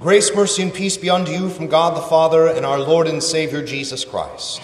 Grace, mercy, and peace be unto you from God the Father and our Lord and Savior Jesus Christ.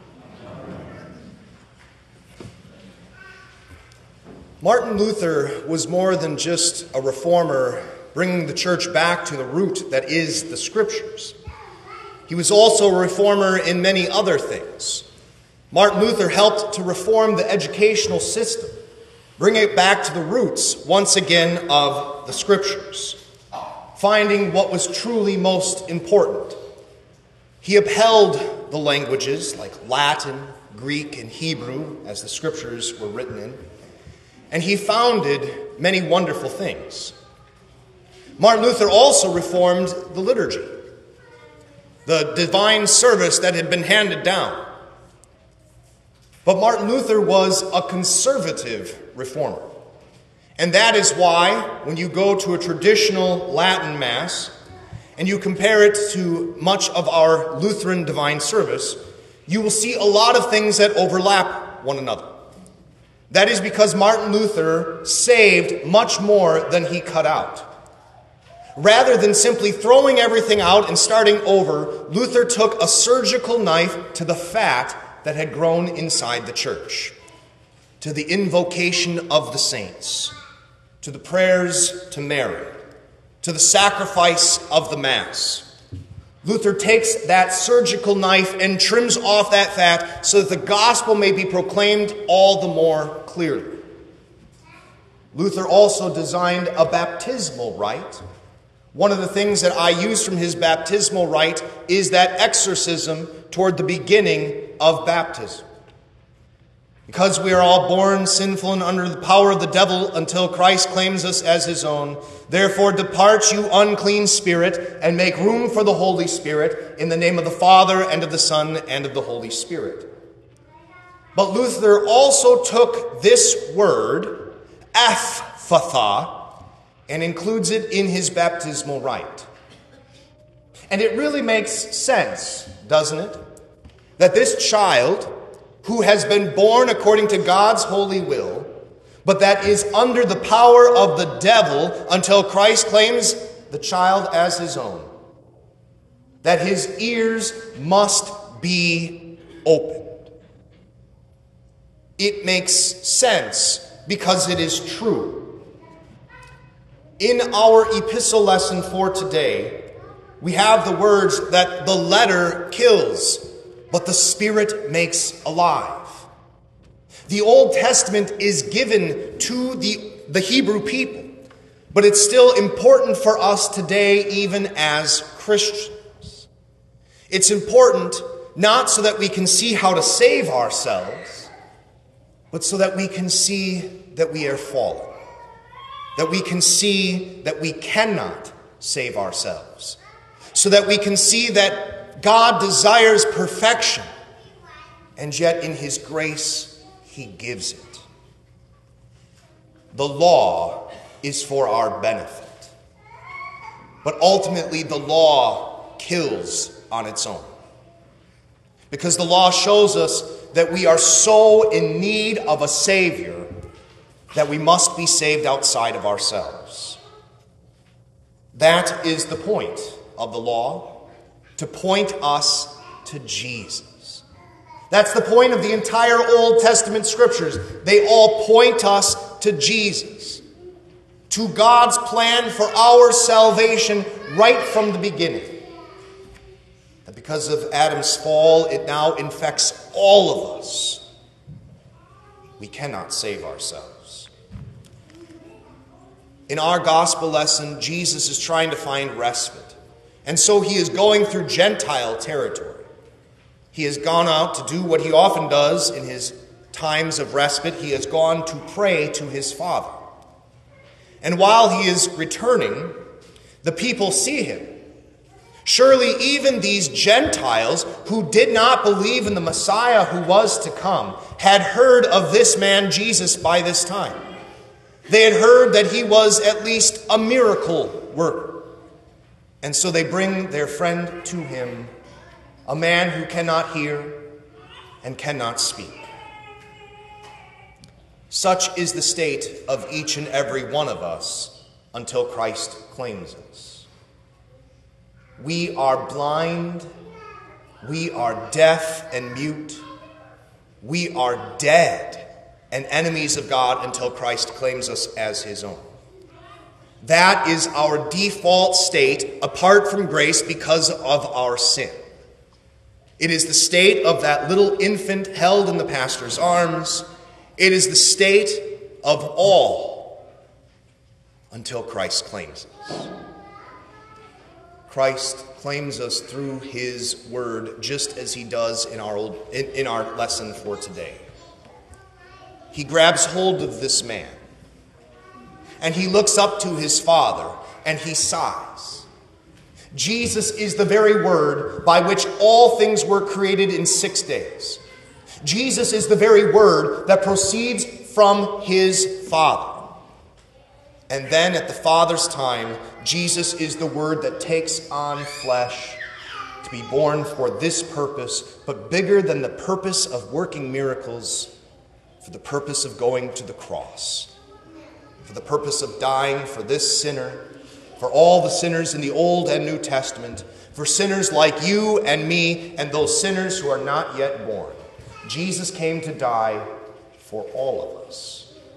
Martin Luther was more than just a reformer, bringing the church back to the root that is the Scriptures. He was also a reformer in many other things. Martin Luther helped to reform the educational system, bring it back to the roots, once again, of the Scriptures, finding what was truly most important. He upheld the languages like Latin, Greek, and Hebrew, as the Scriptures were written in, and he founded many wonderful things. Martin Luther also reformed the liturgy, the divine service that had been handed down. But Martin Luther was a conservative reformer. And that is why, when you go to a traditional Latin Mass and you compare it to much of our Lutheran divine service, you will see a lot of things that overlap one another. That is because Martin Luther saved much more than he cut out. Rather than simply throwing everything out and starting over, Luther took a surgical knife to the fat that had grown inside the church, to the invocation of the saints, to the prayers to Mary, to the sacrifice of the Mass. Luther takes that surgical knife and trims off that fat so that the gospel may be proclaimed all the more clearly. Luther also designed a baptismal rite. One of the things that I use from his baptismal rite is that exorcism toward the beginning of baptism. Because we are all born sinful and under the power of the devil until Christ claims us as his own, therefore depart, you unclean spirit, and make room for the Holy Spirit, in the name of the Father, and of the Son, and of the Holy Spirit. But Luther also took this word, Ephphatha, and includes it in his baptismal rite. And it really makes sense, doesn't it? That this child, who has been born according to God's holy will, but that is under the power of the devil until Christ claims the child as his own, that his ears must be opened. It makes sense because it is true. In our epistle lesson for today, we have the words that the letter kills, but the Spirit makes alive. The Old Testament is given to the Hebrew people, but it's still important for us today, even as Christians. It's important not so that we can see how to save ourselves, but so that we can see that we are fallen, that we can see that we cannot save ourselves, so that we can see that God desires perfection, and yet in his grace, he gives it. The law is for our benefit, but ultimately the law kills on its own. Because the law shows us that we are so in need of a Savior that we must be saved outside of ourselves. That is the point of the law, to point us to Jesus. That's the point of the entire Old Testament Scriptures. They all point us to Jesus, to God's plan for our salvation right from the beginning. That because of Adam's fall, it now infects all of us. We cannot save ourselves. In our gospel lesson, Jesus is trying to find respite. And so he is going through Gentile territory. He has gone out to do what he often does in his times of respite. He has gone to pray to his Father. And while he is returning, the people see him. Surely even these Gentiles who did not believe in the Messiah who was to come had heard of this man Jesus by this time. They had heard that he was at least a miracle worker. And so they bring their friend to him, a man who cannot hear and cannot speak. Such is the state of each and every one of us until Christ claims us. We are blind. We are deaf and mute. We are dead and enemies of God until Christ claims us as his own. That is our default state apart from grace because of our sin. It is the state of that little infant held in the pastor's arms. It is the state of all until Christ claims us. Christ claims us through his word, just as he does in our lesson for today. He grabs hold of this man, and he looks up to his Father, and he sighs. Jesus is the very word by which all things were created in 6 days. Jesus is the very word that proceeds from his Father. And then at the Father's time, Jesus is the word that takes on flesh to be born for this purpose, but bigger than the purpose of working miracles, for the purpose of going to the cross, for the purpose of dying for this sinner, for all the sinners in the Old and New Testament, for sinners like you and me and those sinners who are not yet born. Jesus came to die for all of us.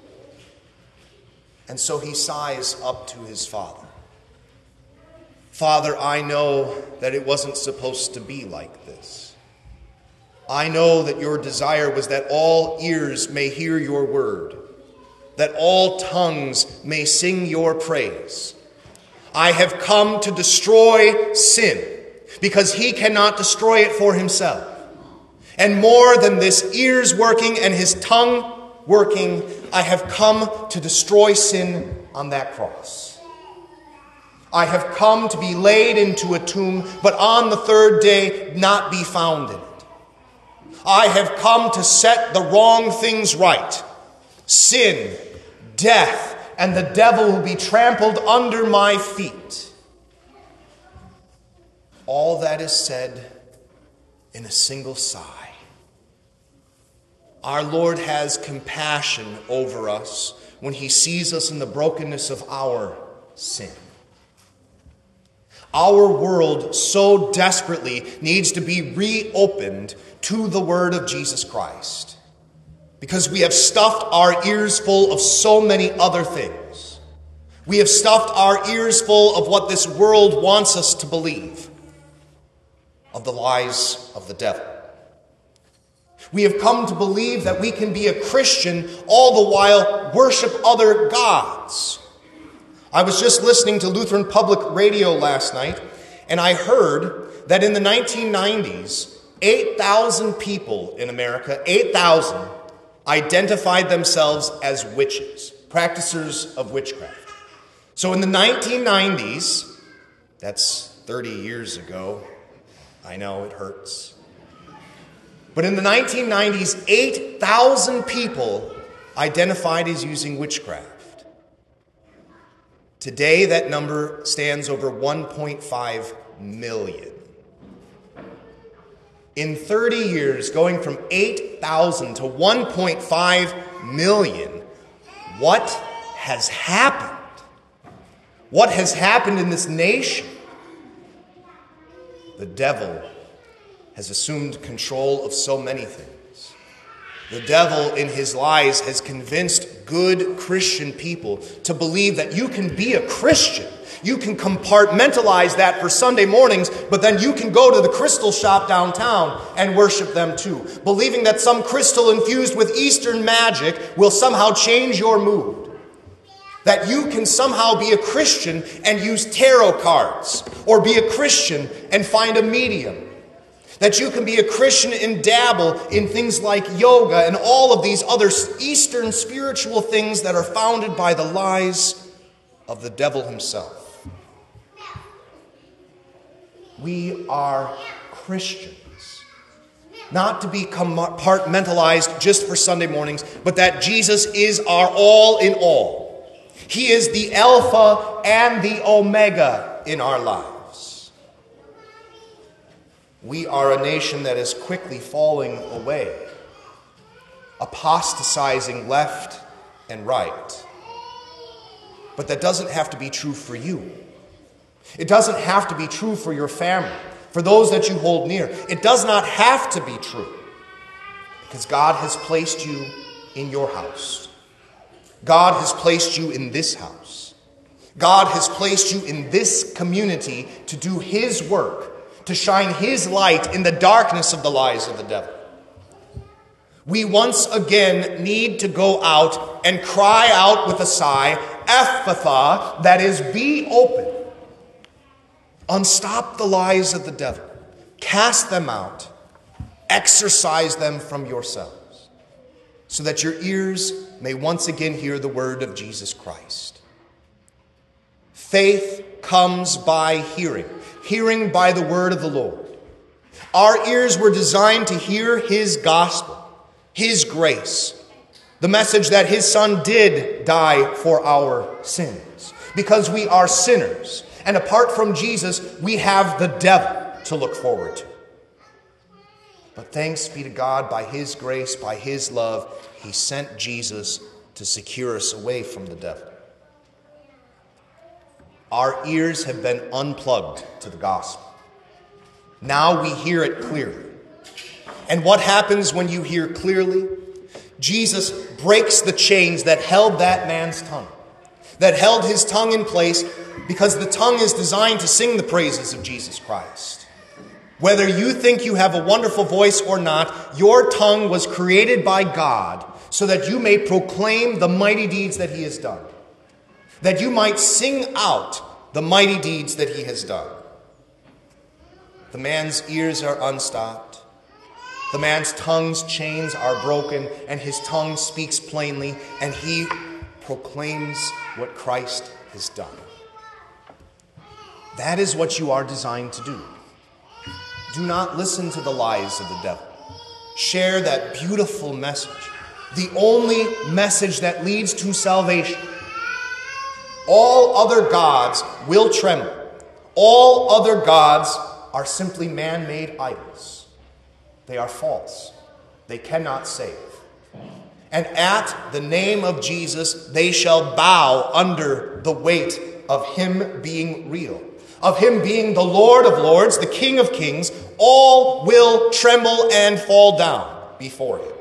And so he sighs up to his Father. Father, I know that it wasn't supposed to be like this. I know that your desire was that all ears may hear your word, that all tongues may sing your praise. I have come to destroy sin because he cannot destroy it for himself. And more than this ears working and his tongue working, I have come to destroy sin on that cross. I have come to be laid into a tomb, but on the third day not be found in it. I have come to set the wrong things right. Sin, death, and the devil will be trampled under my feet. All that is said in a single sigh. Our Lord has compassion over us when he sees us in the brokenness of our sin. Our world so desperately needs to be reopened to the word of Jesus Christ, because we have stuffed our ears full of so many other things. We have stuffed our ears full of what this world wants us to believe, of the lies of the devil. We have come to believe that we can be a Christian all the while worship other gods. I was just listening to Lutheran Public Radio last night, and I heard that in the 1990s, 8,000 people in America, 8,000, identified themselves as witches, practicers of witchcraft. So in the 1990s, that's 30 years ago, I know it hurts. But in the 1990s, 8,000 people identified as using witchcraft. Today, that number stands over 1.5 million. In 30 years, going from 8,000 to 1.5 million, what has happened? What has happened in this nation? The devil has assumed control of so many things. The devil, in his lies, has convinced good Christian people to believe that you can be a Christian. You can compartmentalize that for Sunday mornings, but then you can go to the crystal shop downtown and worship them too, believing that some crystal infused with Eastern magic will somehow change your mood. That you can somehow be a Christian and use tarot cards, or be a Christian and find a medium. That you can be a Christian and dabble in things like yoga and all of these other Eastern spiritual things that are founded by the lies of the devil himself. We are Christians. Not to be compartmentalized just for Sunday mornings, but that Jesus is our all in all. He is the Alpha and the Omega in our lives. We are a nation that is quickly falling away, apostatizing left and right. But that doesn't have to be true for you. It doesn't have to be true for your family, for those that you hold near. It does not have to be true, because God has placed you in your house. God has placed you in this house. God has placed you in this community to do His work, to shine His light in the darkness of the lies of the devil. We once again need to go out and cry out with a sigh, Ephphatha, that is, be open. Unstop the lies of the devil. Cast them out. Exorcise them from yourselves, so that your ears may once again hear the word of Jesus Christ. Faith comes by hearing, hearing by the word of the Lord. Our ears were designed to hear His gospel, His grace, the message that His Son did die for our sins, because we are sinners. And apart from Jesus, we have the devil to look forward to. But thanks be to God, by His grace, by His love, He sent Jesus to secure us away from the devil. Our ears have been unplugged to the gospel. Now we hear it clearly. And what happens when you hear clearly? Jesus breaks the chains that held that man's tongue, that held his tongue in place, because the tongue is designed to sing the praises of Jesus Christ. Whether you think you have a wonderful voice or not, your tongue was created by God so that you may proclaim the mighty deeds that He has done, that you might sing out the mighty deeds that He has done. The man's ears are unstopped. The man's tongue's chains are broken, and his tongue speaks plainly, and he proclaims what Christ has done. That is what you are designed to do. Do not listen to the lies of the devil. Share that beautiful message, the only message that leads to salvation. All other gods will tremble. All other gods are simply man-made idols. They are false. They cannot save. And at the name of Jesus, they shall bow under the weight of Him being real, of Him being the Lord of lords, the King of kings. All will tremble and fall down before Him.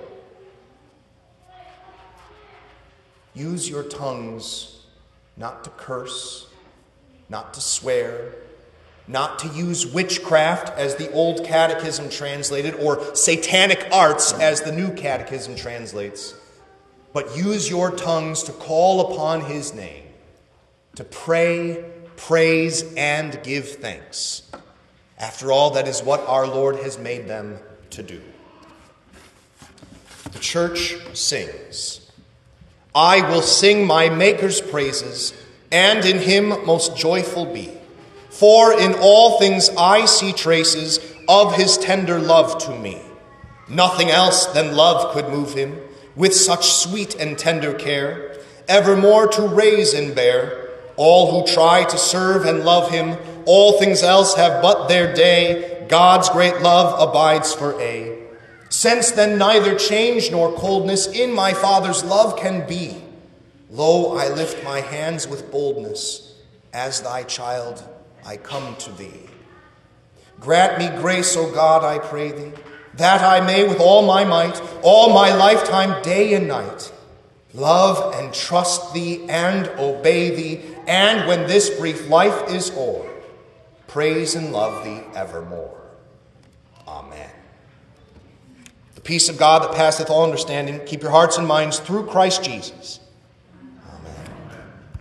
Use your tongues not to curse, not to swear, not to use witchcraft, as the old catechism translated, or satanic arts, as the new catechism translates. But use your tongues to call upon His name, to pray, praise, and give thanks. After all, that is what our Lord has made them to do. The church sings, I will sing my Maker's praises, and in Him most joyful be. For in all things I see traces of His tender love to me. Nothing else than love could move Him, with such sweet and tender care, evermore to raise and bear. All who try to serve and love Him, all things else have but their day. God's great love abides for aye. Since then neither change nor coldness in my Father's love can be. Lo, I lift my hands with boldness. As thy child, I come to thee. Grant me grace, O God, I pray thee, that I may with all my might, all my lifetime, day and night, love and trust thee and obey thee, and when this brief life is o'er, praise and love thee evermore. Amen. The peace of God that passeth all understanding, keep your hearts and minds through Christ Jesus.